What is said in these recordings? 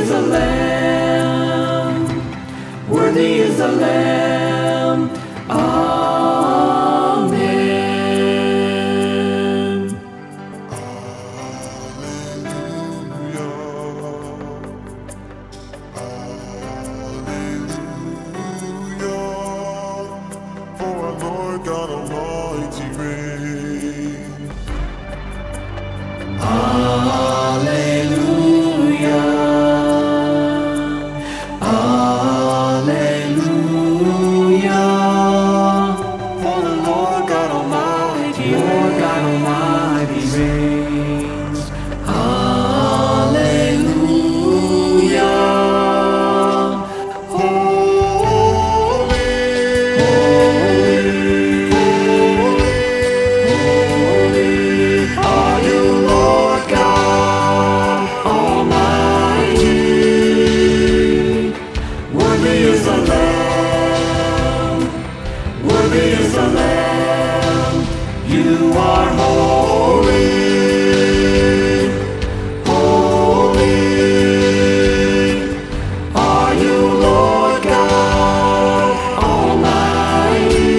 is the Lamb, worthy is the Lamb. Amen. For our Lord God Almighty reigns. Alleluia. Alleluia. For the Lord God Almighty Lord God Almighty reigns. Alleluia. Holy, Are you Lord God Almighty? Worthy is the Lamb, worthy is the Lamb. You are holy, holy. Are you Lord God Almighty?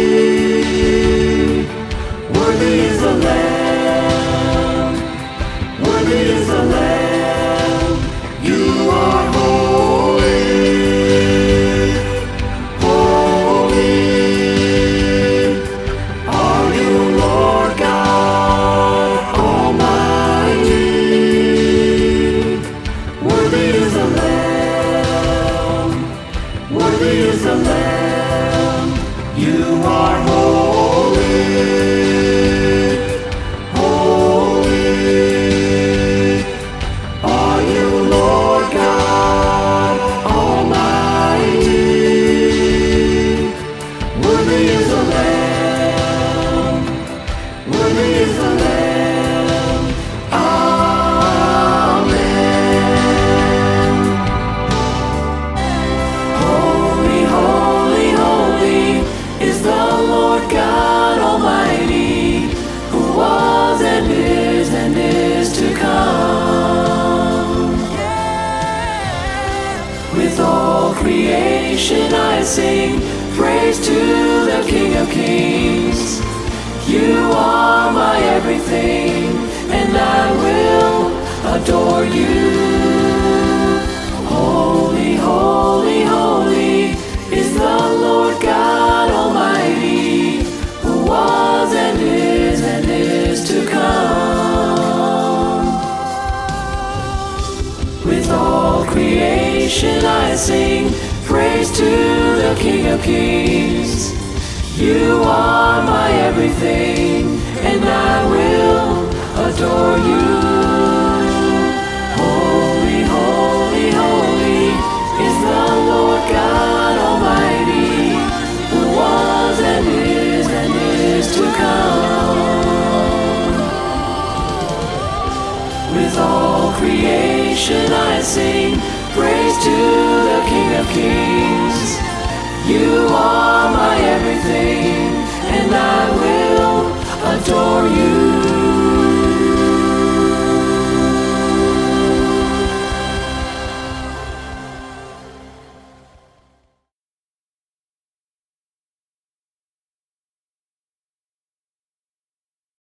Worthy is the Lamb, worthy is the Lamb. You are holy, holy. Are you Lord God Almighty? Worthy is the Lamb, worthy is the Lamb. You are holy, holy. Are you Lord God Almighty? Worthy is the Lamb, worthy is the Lamb. Amen. Holy, holy, holy is the Lord God Almighty, who was and is to come. With all creation I sing praise to the King of Kings. You are my everything, and I will adore you. Holy, holy, holy is the Lord God Almighty, who was and is to come. With all creation I sing praise to the King of Kings. You are my everything, and I will adore you. Holy, holy, holy is the Lord God Almighty, who was and is to come. With all creation I sing praise to the King of Kings. You are my